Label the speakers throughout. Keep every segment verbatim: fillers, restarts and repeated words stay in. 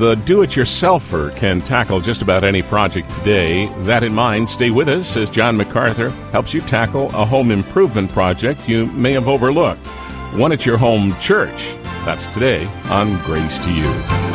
Speaker 1: The do-it-yourselfer can tackle just about any project today. That in mind, stay with us as John MacArthur helps you tackle a home improvement project you may have overlooked. One at your home church. That's today on Grace to You.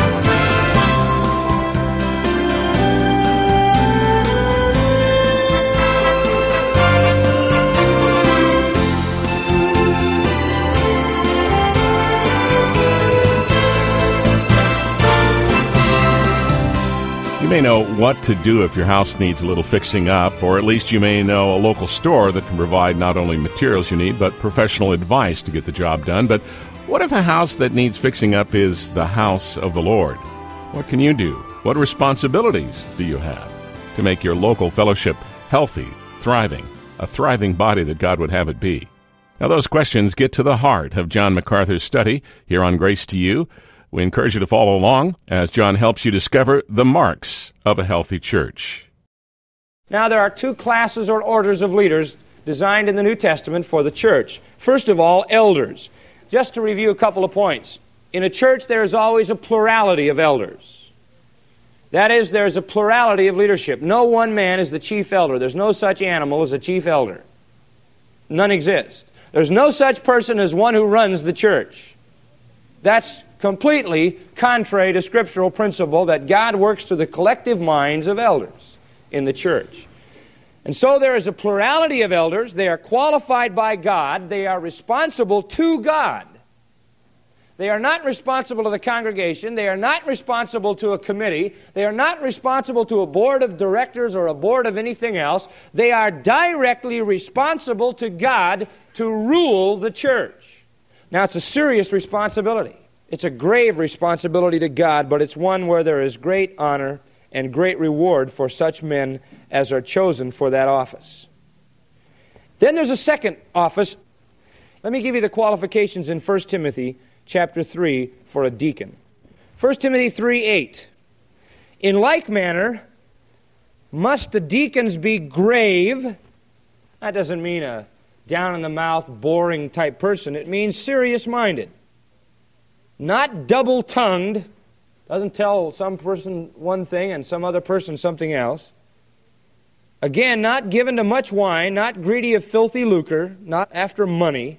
Speaker 1: You may know what to do if your house needs a little fixing up, or at least you may know a local store that can provide not only materials you need, but professional advice to get the job done. But what if a house that needs fixing up is the house of the Lord? What can you do? What responsibilities do you have to make your local fellowship healthy, thriving, a thriving body that God would have it be? Now, those questions get to the heart of John MacArthur's study here on Grace to You. We encourage you to follow along as John helps you discover the marks of a healthy church.
Speaker 2: Now, there are two classes or orders of leaders designed in the New Testament for the church. First of all, elders. Just to review a couple of points. In a church, there is always a plurality of elders. That is, there's a plurality of leadership. No one man is the chief elder. There's no such animal as a chief elder. None exist. There's no such person as one who runs the church. That's completely contrary to scriptural principle that God works through the collective minds of elders in the church. And so there is a plurality of elders. They are qualified by God. They are responsible to God. They are not responsible to the congregation. They are not responsible to a committee. They are not responsible to a board of directors or a board of anything else. They are directly responsible to God to rule the church. Now, it's a serious responsibility. It's a grave responsibility to God, but it's one where there is great honor and great reward for such men as are chosen for that office. Then there's a second office. Let me give you the qualifications in First Timothy chapter three for a deacon. First Timothy three eight. In like manner, must the deacons be grave. That doesn't mean a down-in-the-mouth, boring type person. It means serious-minded. Not double-tongued, doesn't tell some person one thing and some other person something else. Again, not given to much wine, not greedy of filthy lucre, not after money.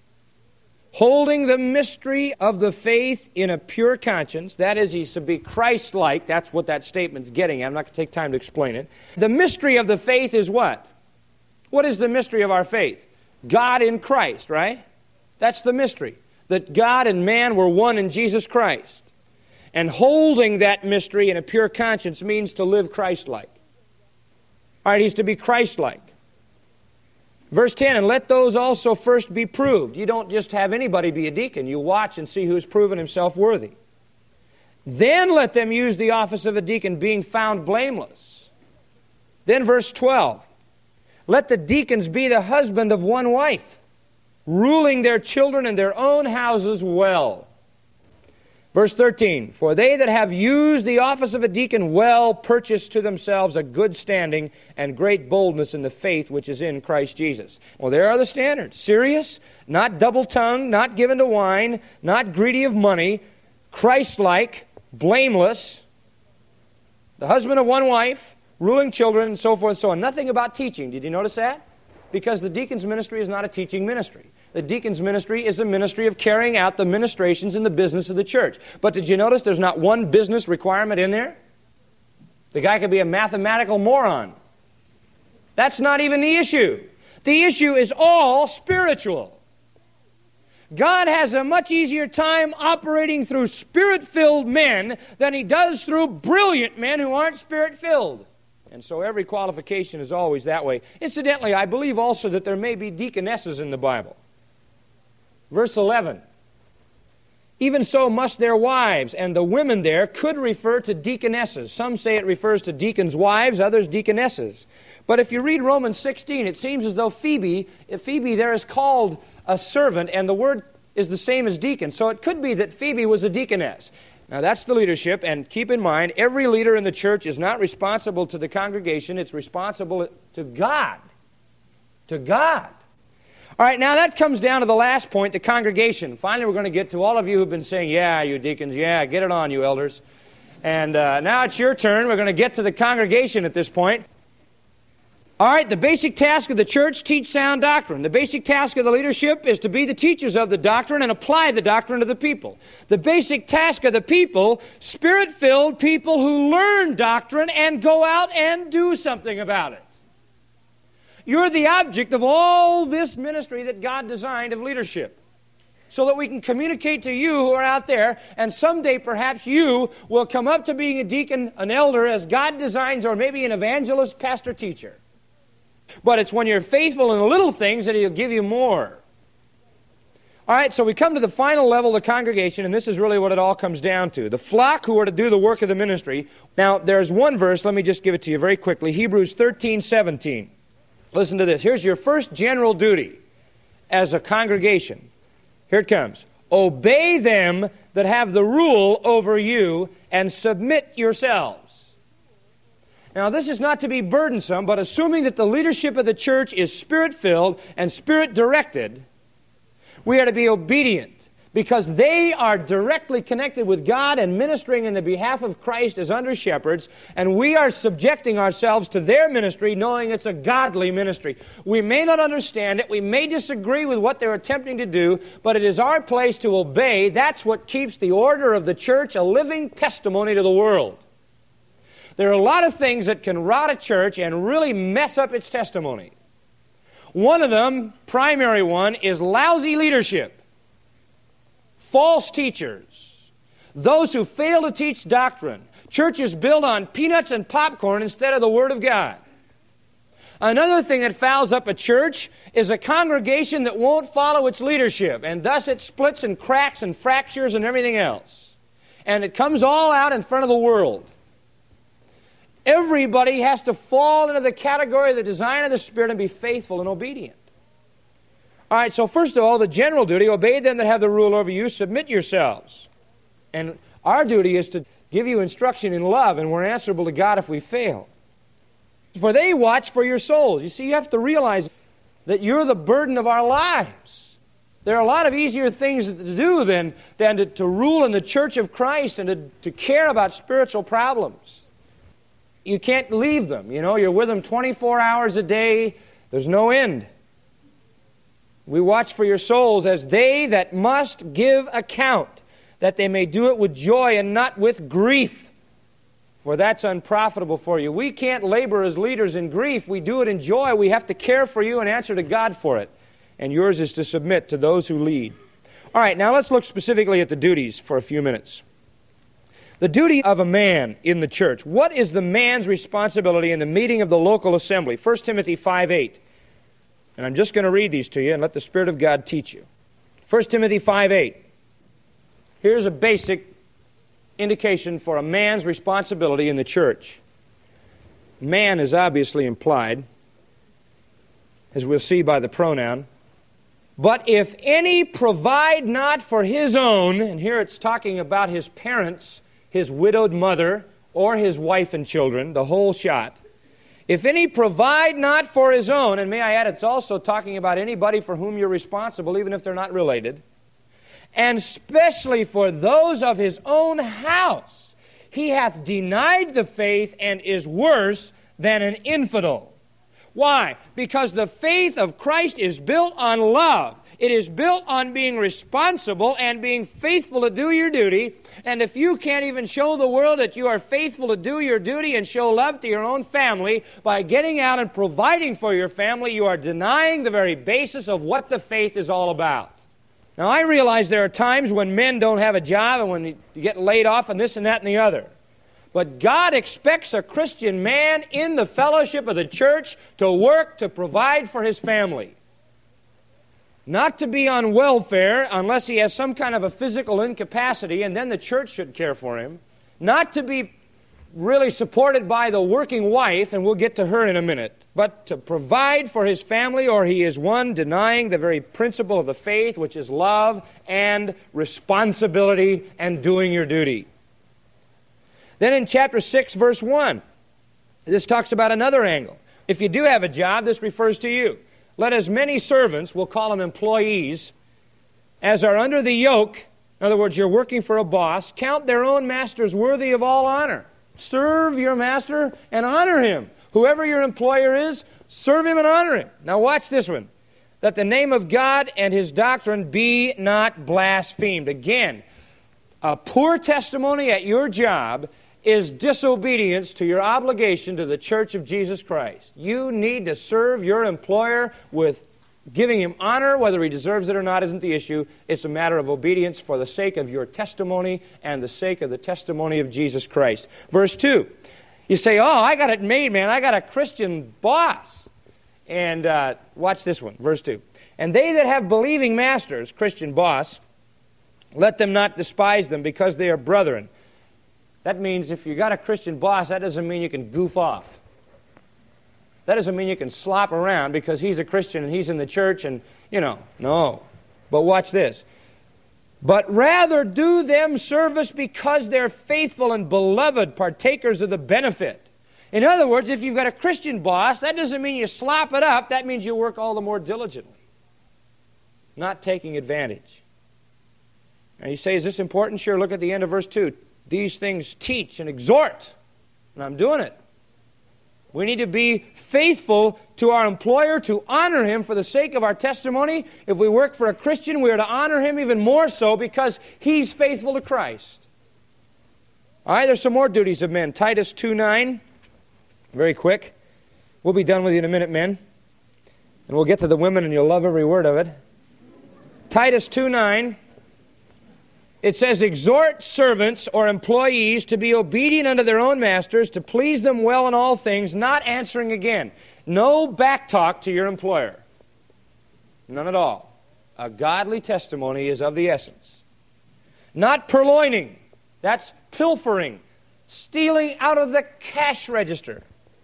Speaker 2: Holding the mystery of the faith in a pure conscience. That is, he's to be Christ-like. That's what that statement's getting at. I'm not going to take time to explain it. The mystery of the faith is what? What is the mystery of our faith? God in Christ, right? That's the mystery. That God and man were one in Jesus Christ. And holding that mystery in a pure conscience means to live Christ-like. All right, he's to be Christ-like. Verse ten, and let those also first be proved. You don't just have anybody be a deacon. You watch and see who's proven himself worthy. Then let them use the office of a deacon, being found blameless. Then verse twelve, let the deacons be the husband of one wife, ruling their children and their own houses well. Verse thirteen, for they that have used the office of a deacon well purchase to themselves a good standing and great boldness in the faith which is in Christ Jesus. Well, there are the standards. Serious, not double-tongued, not given to wine, not greedy of money, Christ-like, blameless, the husband of one wife, ruling children, and so forth and so on. Nothing about teaching. Did you notice that? Because the deacon's ministry is not a teaching ministry. The deacon's ministry is a ministry of carrying out the ministrations in the business of the church. But did you notice there's not one business requirement in there? The guy could be a mathematical moron. That's not even the issue. The issue is all spiritual. God has a much easier time operating through spirit-filled men than He does through brilliant men who aren't spirit-filled. And so every qualification is always that way. Incidentally, I believe also that there may be deaconesses in the Bible. Verse eleven, even so must their wives, and the women there could refer to deaconesses. Some say it refers to deacons' wives, others deaconesses. But if you read Romans sixteen, it seems as though Phoebe, Phoebe there is called a servant, and the word is the same as deacon. So it could be that Phoebe was a deaconess. Now that's the leadership, and keep in mind, every leader in the church is not responsible to the congregation, it's responsible to God. To God. All right, now that comes down to the last point, the congregation. Finally, we're going to get to all of you who've been saying, yeah, you deacons, yeah, get it on, you elders. And uh, now it's your turn. We're going to get to the congregation at this point. All right, the basic task of the church, teach sound doctrine. The basic task of the leadership is to be the teachers of the doctrine and apply the doctrine to the people. The basic task of the people, Spirit-filled people who learn doctrine and go out and do something about it. You're the object of all this ministry that God designed of leadership, so that we can communicate to you who are out there, and someday perhaps you will come up to being a deacon, an elder, as God designs, or maybe an evangelist, pastor, teacher. But it's when you're faithful in the little things that He'll give you more. All right, so we come to the final level of the congregation, and this is really what it all comes down to. The flock who are to do the work of the ministry. Now, there's one verse, let me just give it to you very quickly, Hebrews thirteen seventeen. Listen to this. Here's your first general duty as a congregation. Here it comes. Obey them that have the rule over you, and submit yourselves. Now, this is not to be burdensome, but assuming that the leadership of the church is Spirit-filled and Spirit-directed, we are to be obedient, because they are directly connected with God and ministering in the behalf of Christ as under-shepherds, and we are subjecting ourselves to their ministry, knowing it's a godly ministry. We may not understand it, we may disagree with what they're attempting to do, but it is our place to obey. That's what keeps the order of the church a living testimony to the world. There are a lot of things that can rot a church and really mess up its testimony. One of them, primary one, is lousy leadership. False teachers. Those who fail to teach doctrine. Churches built on peanuts and popcorn instead of the Word of God. Another thing that fouls up a church is a congregation that won't follow its leadership, and thus it splits and cracks and fractures and everything else. And it comes all out in front of the world. Everybody has to fall into the category of the design of the Spirit and be faithful and obedient. All right, so first of all, the general duty, obey them that have the rule over you, submit yourselves. And our duty is to give you instruction in love, and we're answerable to God if we fail. For they watch for your souls. You see, you have to realize that you're the burden of our lives. There are a lot of easier things to do than, than to, to rule in the church of Christ and to, to care about spiritual problems. You can't leave them. You know, you're with them twenty-four hours a day. There's no end. We watch for your souls as they that must give account, that they may do it with joy and not with grief, for that's unprofitable for you. We can't labor as leaders in grief. We do it in joy. We have to care for you and answer to God for it. And yours is to submit to those who lead. All right, now let's look specifically at the duties for a few minutes. The duty of a man in the church. What is the man's responsibility in the meeting of the local assembly? First Timothy five eight. And I'm just going to read these to you and let the Spirit of God teach you. First Timothy five eight. Here's a basic indication for a man's responsibility in the church. Man is obviously implied, as we'll see by the pronoun. But if any provide not for his own, and here it's talking about his parents, his widowed mother, or his wife and children, the whole shot. If any provide not for his own, and may I add, it's also talking about anybody for whom you're responsible, even if they're not related, and especially for those of his own house, he hath denied the faith and is worse than an infidel. Why? Because the faith of Christ is built on love. It is built on being responsible and being faithful to do your duty. And if you can't even show the world that you are faithful to do your duty and show love to your own family by getting out and providing for your family, you are denying the very basis of what the faith is all about. Now, I realize there are times when men don't have a job and when you get laid off and this and that and the other. But God expects a Christian man in the fellowship of the church to work to provide for his family. Not to be on welfare unless he has some kind of a physical incapacity, and then the church should care for him. Not to be really supported by the working wife, and we'll get to her in a minute, but to provide for his family, or he is one denying the very principle of the faith, which is love and responsibility and doing your duty. Then in chapter six, verse one, this talks about another angle. If you do have a job, this refers to you. Let as many servants, we'll call them employees, as are under the yoke, In other words, you're working for a boss. Count their own masters worthy of all honor. Serve your master and honor him. Whoever your employer is, serve him and honor him. Now watch this one. That the name of God and his doctrine be not blasphemed. Again, a poor testimony at your job is disobedience to your obligation to the Church of Jesus Christ. You need to serve your employer with giving him honor. Whether he deserves it or not isn't the issue. It's a matter of obedience for the sake of your testimony and the sake of the testimony of Jesus Christ. Verse two. You say, oh, I got it made, man. I got a Christian boss. And uh, watch this one, verse two. And they that have believing masters, Christian boss, let them not despise them because they are brethren. That means if you got a Christian boss, that doesn't mean you can goof off. That doesn't mean you can slop around because he's a Christian and he's in the church and, you know, no. But watch this. But rather do them service because they're faithful and beloved, partakers of the benefit. In other words, if you've got a Christian boss, that doesn't mean you slop it up. That means you work all the more diligently. Not taking advantage. Now you say, is this important? Sure, look at the end of verse two. These things teach and exhort. And I'm doing it. We need to be faithful to our employer, to honor him for the sake of our testimony. If we work for a Christian, we are to honor him even more so because he's faithful to Christ. All right, there's some more duties of men. Titus two nine. Very quick. We'll be done with you in a minute, men. And we'll get to the women and you'll love every word of it. Titus two nine. It says, exhort servants or employees to be obedient unto their own masters, to please them well in all things, not answering again. No back talk to your employer. None at all. A godly testimony is of the essence. Not purloining. That's pilfering. Stealing out of the cash register.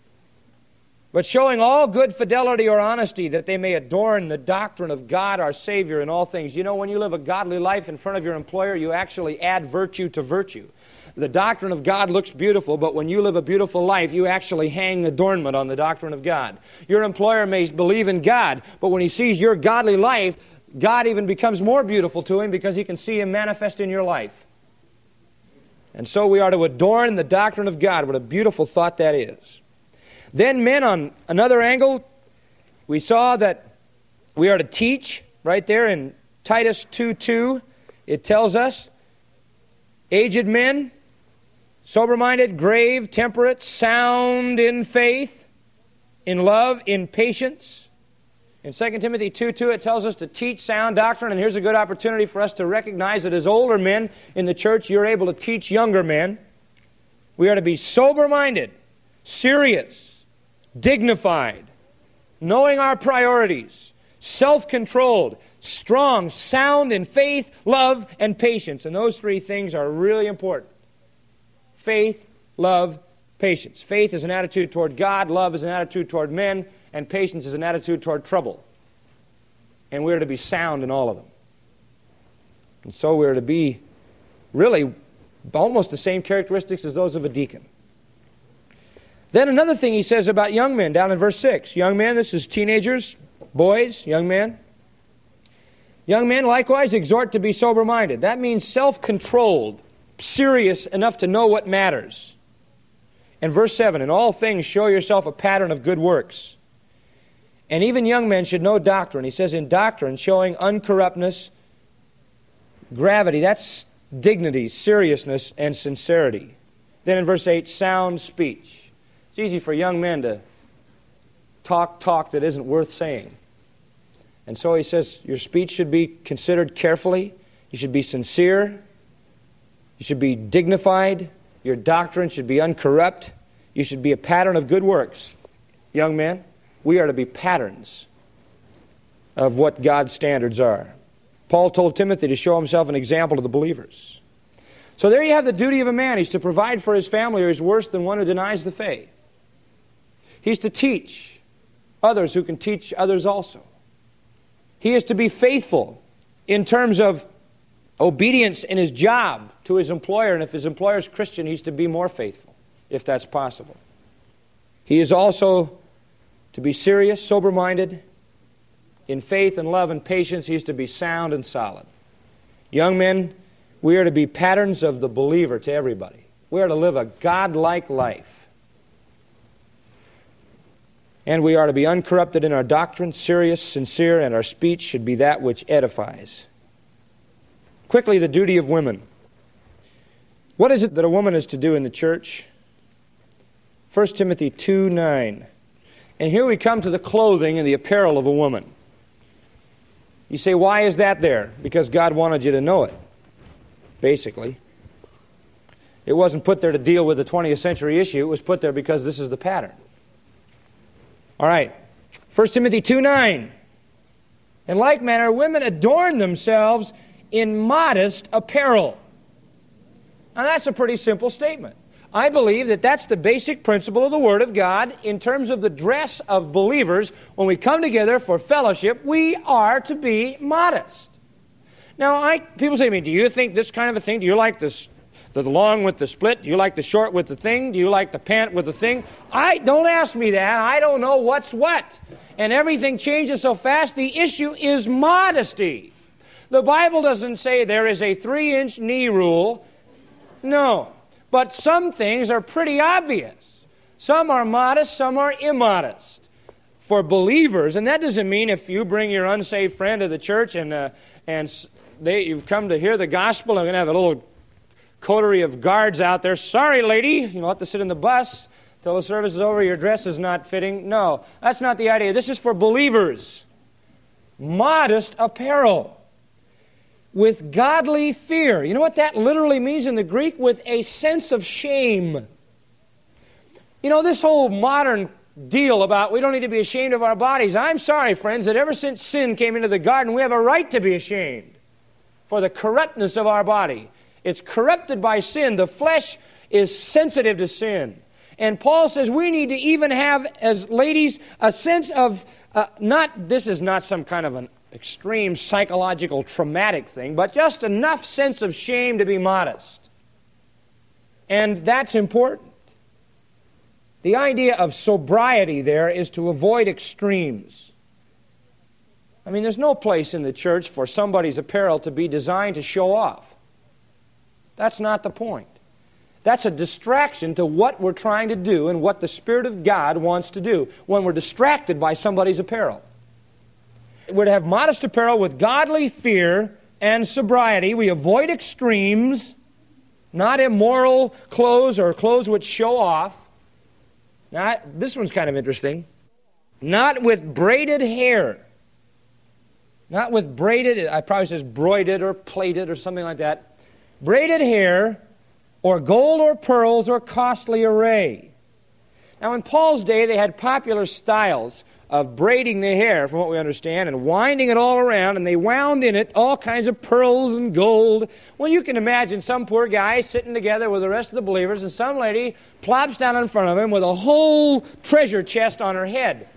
Speaker 2: But showing all good fidelity or honesty, that they may adorn the doctrine of God our Savior in all things. You know, when you live a godly life in front of your employer, you actually add virtue to virtue. The doctrine of God looks beautiful, but when you live a beautiful life, you actually hang adornment on the doctrine of God. Your employer may believe in God, but when he sees your godly life, God even becomes more beautiful to him because he can see him manifest in your life. And so we are to adorn the doctrine of God. What a beautiful thought that is. Then men, on another angle, we saw that we are to teach. Right there in Titus two two, it tells us, aged men, sober-minded, grave, temperate, sound in faith, in love, in patience. In Second Timothy two two, it tells us to teach sound doctrine, and here's a good opportunity for us to recognize that as older men in the church, you're able to teach younger men. We are to be sober-minded, serious, dignified, knowing our priorities, self-controlled, strong, sound in faith, love, and patience. And those three things are really important. Faith, love, patience. Faith is an attitude toward God, love is an attitude toward men, and patience is an attitude toward trouble. And we're to be sound in all of them. And so we're to be really almost the same characteristics as those of a deacon. Then another thing he says about young men down in verse six. Young men, this is teenagers, boys, young men. Young men likewise exhort to be sober-minded. That means self-controlled, serious enough to know what matters. And verse seven, in all things show yourself a pattern of good works. And even young men should know doctrine. He says in doctrine, showing uncorruptness, gravity, that's dignity, seriousness, and sincerity. Then in verse eight, sound speech. It's easy for young men to talk talk that isn't worth saying. And so he says your speech should be considered carefully. You should be sincere. You should be dignified. Your doctrine should be uncorrupt. You should be a pattern of good works. Young men, we are to be patterns of what God's standards are. Paul told Timothy to show himself an example to the believers. So there you have the duty of a man. He's to provide for his family, or he's worse than one who denies the faith. He's to teach others who can teach others also. He is to be faithful in terms of obedience in his job to his employer, and if his employer is Christian, he's to be more faithful, if that's possible. He is also to be serious, sober-minded, in faith and love and patience. He is to be sound and solid. Young men, We are to be patterns of the believer to everybody. We are to live a God-like life. And we are to be uncorrupted in our doctrine, serious, sincere, and our speech should be that which edifies. Quickly, the duty of women. What is it that a woman is to do in the church? First Timothy two nine. And here we come to the clothing and the apparel of a woman. You say, why is that there? Because God wanted you to know it, basically. It wasn't put there to deal with the twentieth century issue. It was put there because this is the pattern. All right. First Timothy two nine. In like manner, women adorn themselves in modest apparel. Now that's a pretty simple statement. I believe that that's the basic principle of the Word of God in terms of the dress of believers. When we come together for fellowship, we are to be modest. Now, I, people say to me, do you think this kind of a thing? Do you like this, the long with the split? Do you like the short with the thing? Do you like the pant with the thing? I don't ask me that. I don't know what's what. And everything changes so fast. The issue is modesty. The Bible doesn't say there is a three-inch knee rule. No. But some things are pretty obvious. Some are modest, some are immodest. For believers, and that doesn't mean if you bring your unsaved friend to the church and uh, and they, you've come to hear the gospel, I'm going to have a little coterie of guards out there. Sorry, lady, you'll have to sit in the bus till the service is over. Your dress is not fitting. No, that's not the idea. This is for believers. Modest apparel. With godly fear. You know what that literally means in the Greek? With a sense of shame. You know, this whole modern deal about we don't need to be ashamed of our bodies. I'm sorry, friends, that ever since sin came into the garden, we have a right to be ashamed for the corruptness of our body. It's corrupted by sin. The flesh is sensitive to sin. And Paul says we need to even have, as ladies, a sense of, uh, not, this is not some kind of an extreme psychological traumatic thing, but just enough sense of shame to be modest. And that's important. The idea of sobriety there is to avoid extremes. I mean, there's no place in the church for somebody's apparel to be designed to show off. That's not the point. That's a distraction to what we're trying to do and what the Spirit of God wants to do when we're distracted by somebody's apparel. We're to have modest apparel with godly fear and sobriety. We avoid extremes, not immoral clothes or clothes which show off. Now, this one's kind of interesting. Not with braided hair. Not with braided, I probably says broided or plaited or something like that. Braided hair or gold or pearls or costly array. Now, in Paul's day, they had popular styles of braiding the hair, from what we understand, and winding it all around, and they wound in it all kinds of pearls and gold. Well, you can imagine some poor guy sitting together with the rest of the believers, and some lady plops down in front of him with a whole treasure chest on her head.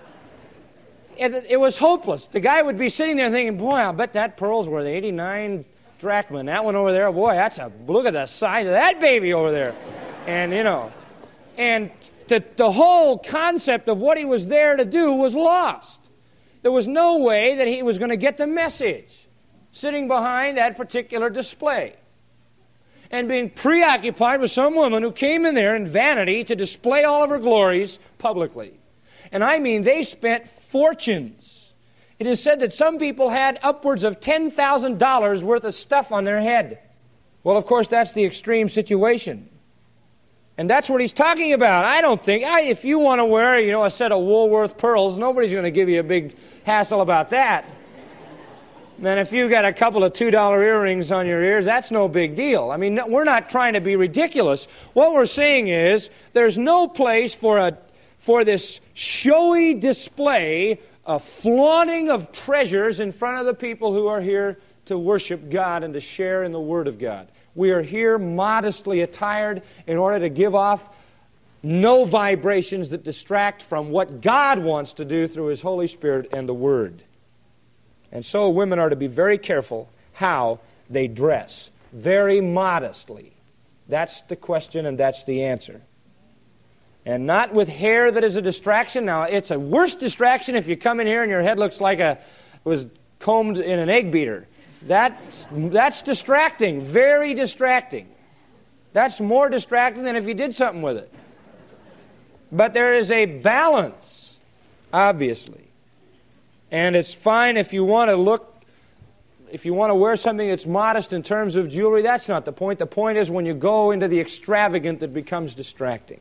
Speaker 2: It, it was hopeless. The guy would be sitting there thinking, boy, I'll bet that pearl's worth eighty-nine drachma. And that one over there, boy, that's a, look at the size of that baby over there. And, you know, and The, the whole concept of what he was there to do was lost. There was no way that he was going to get the message sitting behind that particular display and being preoccupied with some woman who came in there in vanity to display all of her glories publicly. And I mean, they spent fortunes. It is said that some people had upwards of ten thousand dollars worth of stuff on their head. Well, of course, that's the extreme situation. And that's what he's talking about. I don't think, I, if you want to wear, you know, a set of Woolworth pearls, nobody's going to give you a big hassle about that. And if you've got a couple of two dollar earrings on your ears, that's no big deal. I mean, we're not trying to be ridiculous. What we're saying is there's no place for a for this showy display, a flaunting of treasures in front of the people who are here to worship God and to share in the Word of God. We are here modestly attired in order to give off no vibrations that distract from what God wants to do through His Holy Spirit and the Word. And so women are to be very careful how they dress. Very modestly. That's the question and that's the answer. And not with hair that is a distraction. Now, it's a worse distraction if you come in here and your head looks like a was combed in an egg beater. That's, that's distracting, very distracting. That's more distracting than if you did something with it. But there is a balance, obviously. And it's fine if you want to look, if you want to wear something that's modest in terms of jewelry. That's not the point. The point is when you go into the extravagant that becomes distracting.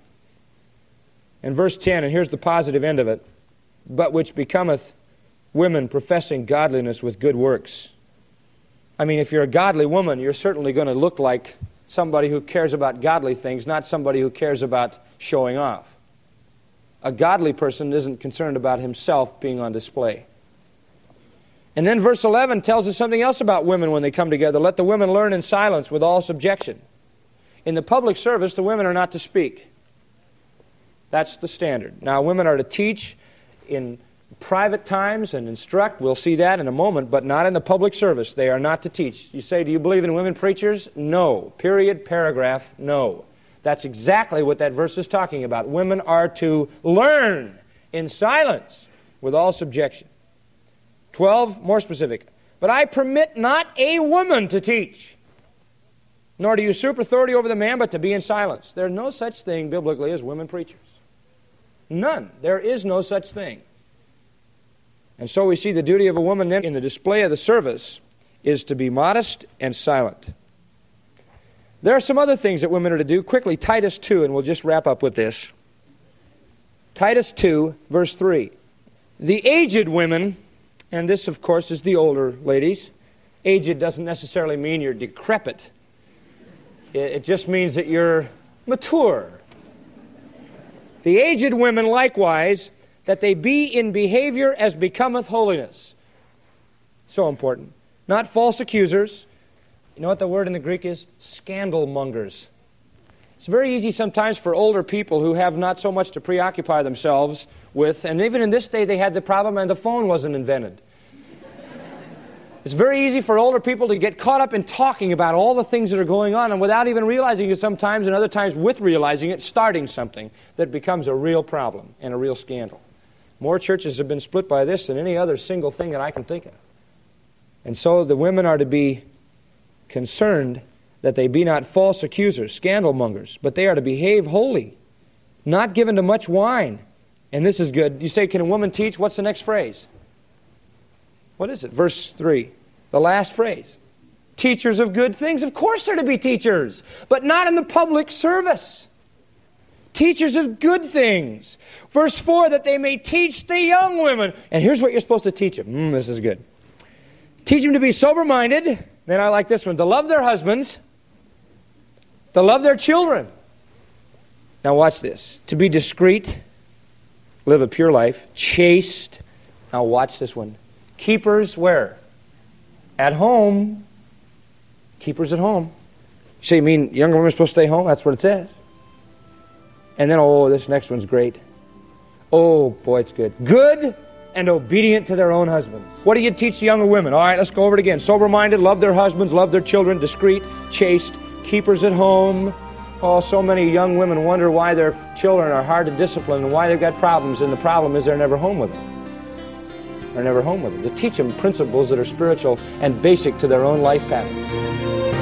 Speaker 2: In verse ten, and here's the positive end of it, but which becometh women professing godliness with good works. I mean, if you're a godly woman, you're certainly going to look like somebody who cares about godly things, not somebody who cares about showing off. A godly person isn't concerned about himself being on display. And then verse eleven tells us something else about women when they come together. Let the women learn in silence with all subjection. In the public service, the women are not to speak. That's the standard. Now, women are to teach in private times and instruct. We'll see that in a moment, but not in the public service. They are not to teach. You say, do you believe in women preachers? No. Period, paragraph, no. That's exactly what that verse is talking about. Women are to learn in silence with all subjection. Twelve, more specific. But I permit not a woman to teach, nor to usurp authority over the man, but to be in silence. There's no such thing biblically as women preachers. None. There is no such thing. And so we see the duty of a woman then in the display of the service is to be modest and silent. There are some other things that women are to do. Quickly, Titus two, and we'll just wrap up with this. Titus two, verse three. The aged women, and this, of course, is the older ladies. Aged doesn't necessarily mean you're decrepit. It just means that you're mature. The aged women, likewise, that they be in behavior as becometh holiness. So important. Not false accusers. You know what the word in the Greek is? Scandal mongers. It's very easy sometimes for older people who have not so much to preoccupy themselves with, and even in this day they had the problem and the phone wasn't invented. It's very easy for older people to get caught up in talking about all the things that are going on, and without even realizing it sometimes, and other times with realizing it, starting something that becomes a real problem and a real scandal. More churches have been split by this than any other single thing that I can think of. And so the women are to be concerned that they be not false accusers, scandal mongers, but they are to behave holy, not given to much wine. And this is good. You say, can a woman teach? What's the next phrase? What is it? Verse three, the last phrase. Teachers of good things. Of course they're to be teachers, but not in the public service. Teachers of good things. Verse four, that they may teach the young women. And here's what you're supposed to teach them. Mm, this is good. Teach them to be sober-minded. Then I like this one. To love their husbands. To love their children. Now watch this. To be discreet. Live a pure life. Chaste. Now watch this one. Keepers where? At home. Keepers at home. You say, you mean younger women are supposed to stay home? That's what it says. And then, oh, this next one's great. Oh, boy, it's good. Good and obedient to their own husbands. What do you teach the younger women? All right, let's go over it again. Sober-minded, love their husbands, love their children, discreet, chaste, keepers at home. Oh, so many young women wonder why their children are hard to discipline and why they've got problems, and the problem is they're never home with them. They're never home with them. To teach them principles that are spiritual and basic to their own life patterns.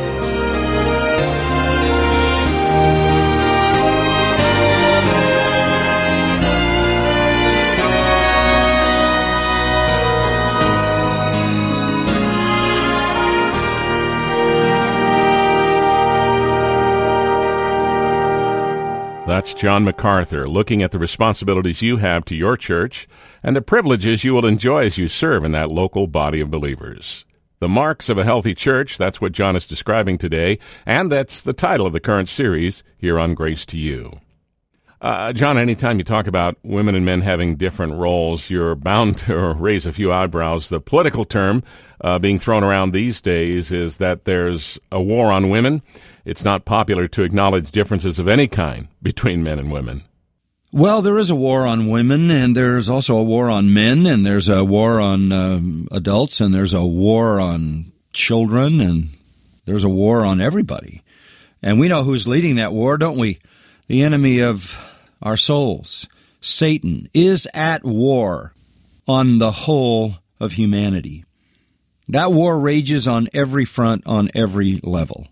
Speaker 1: That's John MacArthur, looking at the responsibilities you have to your church and the privileges you will enjoy as you serve in that local body of believers. The marks of a healthy church, that's what John is describing today, and that's the title of the current series here on Grace to You. Uh, John, anytime you talk about women and men having different roles, you're bound to raise a few eyebrows. The political term uh, being thrown around these days is that there's a war on women. It's not popular to acknowledge differences of any kind between men and women.
Speaker 3: Well, there is a war on women, and there's also a war on men, and there's a war on uh, adults, and there's a war on children, and there's a war on everybody. And we know who's leading that war, don't we? The enemy of our souls, Satan, is at war on the whole of humanity. That war rages on every front, on every level.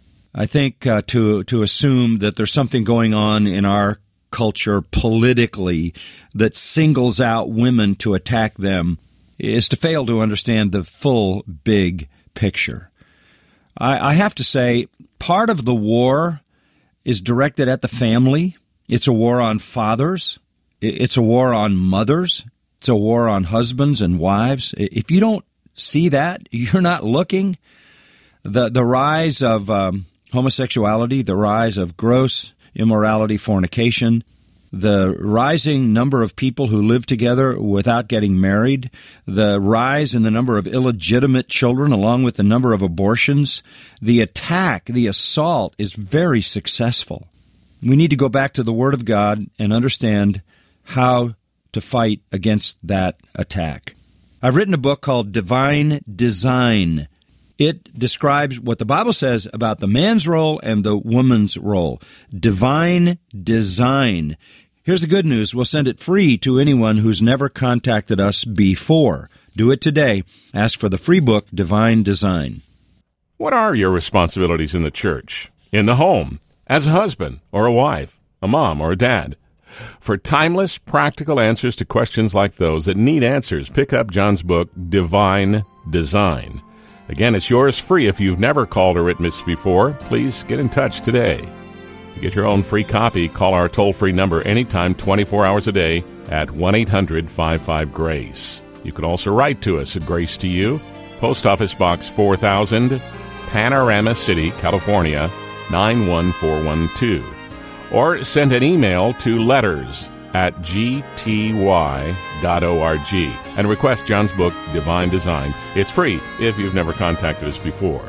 Speaker 3: I think uh, to to assume that there's something going on in our culture politically that singles out women to attack them is to fail to understand the full big picture. I, I have to say, part of the war is directed at the family. It's a war on fathers. It's a war on mothers. It's a war on husbands and wives. If you don't see that, you're not looking. The the rise of um, homosexuality, the rise of gross immorality, fornication, the rising number of people who live together without getting married, the rise in the number of illegitimate children along with the number of abortions, the attack, the assault is very successful. We need to go back to the Word of God and understand how to fight against that attack. I've written a book called Divine Design. It describes what the Bible says about the man's role and the woman's role. Divine Design. Here's the good news. We'll send it free to anyone who's never contacted us before. Do it today. Ask for the free book, Divine Design.
Speaker 1: What are your responsibilities in the church, in the home, as a husband or a wife, a mom or a dad? For timeless, practical answers to questions like those that need answers, pick up John's book, Divine Design. Again, it's yours free. If you've never called or written us before, please get in touch today. To get your own free copy, call our toll-free number anytime, twenty-four hours a day, at one eight hundred five five GRACE. You can also write to us at Grace to You, Post Office Box four thousand, Panorama City, California, nine one four one two. Or send an email to letters at g t y dot org and request John's book, Divine Design. It's free if you've never contacted us before.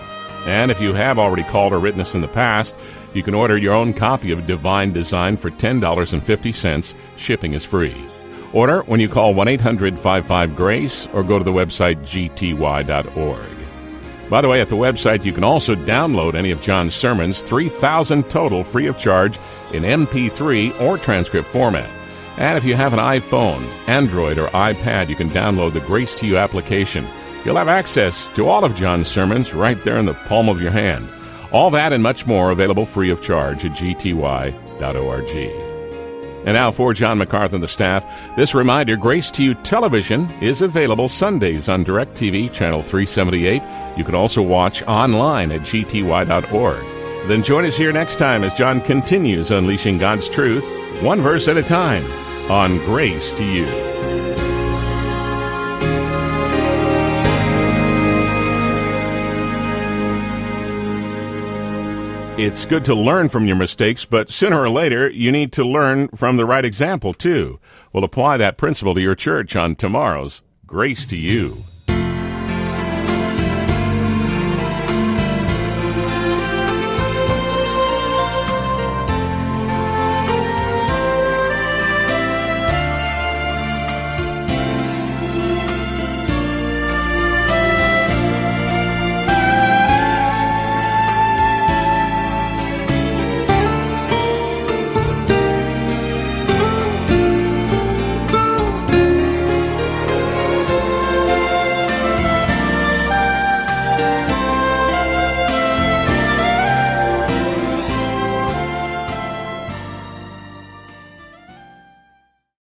Speaker 1: And if you have already called or written us in the past, you can order your own copy of Divine Design for ten dollars and fifty cents. Shipping is free. Order when you call one eight hundred five five GRACE or go to the website g t y dot org. By the way, at the website, you can also download any of John's sermons, three thousand total, free of charge, in M P three or transcript format. And if you have an iPhone, Android, or iPad, you can download the Grace to You application. You'll have access to all of John's sermons right there in the palm of your hand. All that and much more available free of charge at g t y dot org. And now for John MacArthur and the staff, this reminder, Grace to You Television is available Sundays on DirecTV, Channel three seventy-eight. You can also watch online at g t y dot org. Then join us here next time as John continues unleashing God's truth, one verse at a time, on Grace to You. It's good to learn from your mistakes, but sooner or later, you need to learn from the right example, too. We'll apply that principle to your church on tomorrow's Grace to You.